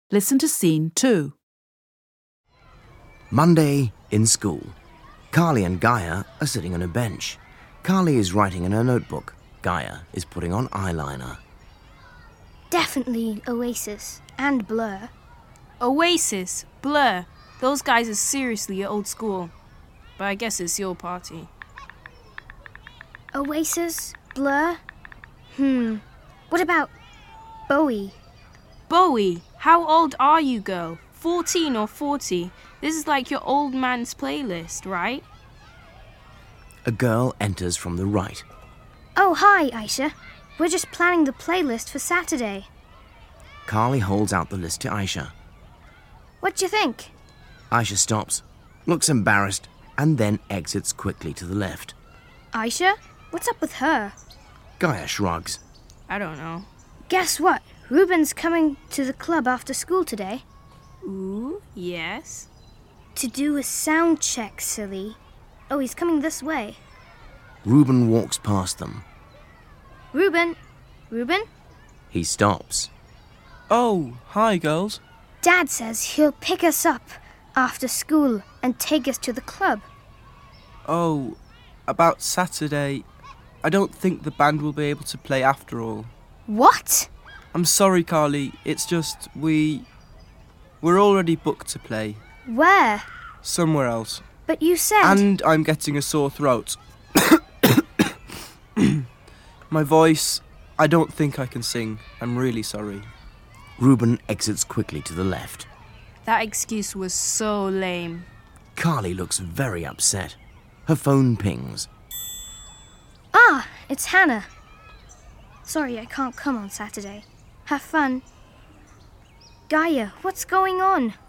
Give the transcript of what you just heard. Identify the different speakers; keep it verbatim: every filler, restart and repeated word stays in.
Speaker 1: Listen to scene two.
Speaker 2: Monday in school. Carly and Gaia are sitting on a bench. Carly is writing in her notebook. Gaia is putting on eyeliner.
Speaker 3: Definitely Oasis and Blur.
Speaker 4: Oasis, Blur. Those guys are seriously old school. But I guess it's your party.
Speaker 3: Oasis, Blur? Hmm. What about Bowie?
Speaker 4: Bowie, how old are you, girl? fourteen or forty? This is like your old man's playlist, right?
Speaker 2: A girl enters from the right.
Speaker 3: Oh, hi, Aisha. We're just planning the playlist for Saturday.
Speaker 2: Carly holds out the list to Aisha.
Speaker 3: What do you think?
Speaker 2: Aisha stops, looks embarrassed, and then exits quickly to the left.
Speaker 3: Aisha? What's up with her?
Speaker 2: Gaia shrugs.
Speaker 4: I don't know.
Speaker 3: Guess what? Ruben's coming to the club after school today.
Speaker 4: Ooh, yes.
Speaker 3: To do a sound check, silly. Oh, he's coming this way.
Speaker 2: Ruben walks past them.
Speaker 3: Ruben? Ruben?
Speaker 2: He stops.
Speaker 5: Oh, hi, girls.
Speaker 3: Dad says he'll pick us up after school and take us to the club.
Speaker 5: Oh, about Saturday. I don't think the band will be able to play after all.
Speaker 3: What?
Speaker 5: I'm sorry, Carly. It's just we... We're already booked to play.
Speaker 3: Where?
Speaker 5: Somewhere else.
Speaker 3: But you said...
Speaker 5: And I'm getting a sore throat. My voice... I don't think I can sing. I'm really sorry.
Speaker 2: Ruben exits quickly to the left.
Speaker 4: That excuse was so lame.
Speaker 2: Carly looks very upset. Her phone pings.
Speaker 3: Ah, it's Hannah. Sorry, I can't come on Saturday. Have fun. Gaia, what's going on?